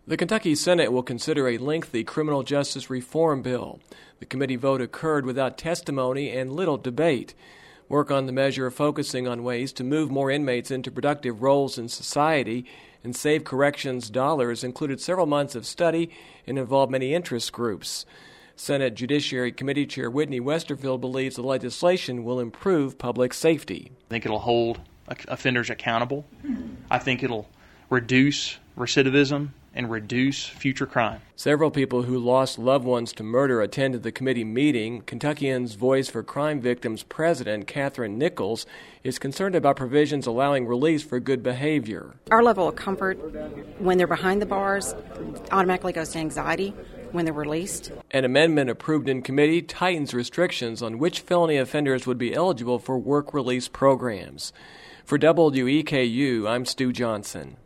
The Kentucky Senate will consider a lengthy criminal justice reform bill. The committee vote occurred without testimony and little debate. Work on the measure focusing on ways to move more inmates into productive roles in society and save corrections dollars included several months of study and involved many interest groups. Senate Judiciary Committee Chair Whitney Westerfield believes the legislation will improve public safety. I think it'll hold offenders accountable. I think it'll reduce recidivism and reduce future crime. Several people who lost loved ones to murder attended the committee meeting. Kentuckians Voice for Crime Victims President Catherine Nichols is concerned about provisions allowing release for good behavior. Our level of comfort when they're behind the bars automatically goes to anxiety when they're released. An amendment approved in committee tightens restrictions on which felony offenders would be eligible for work release programs. For WEKU, I'm Stu Johnson.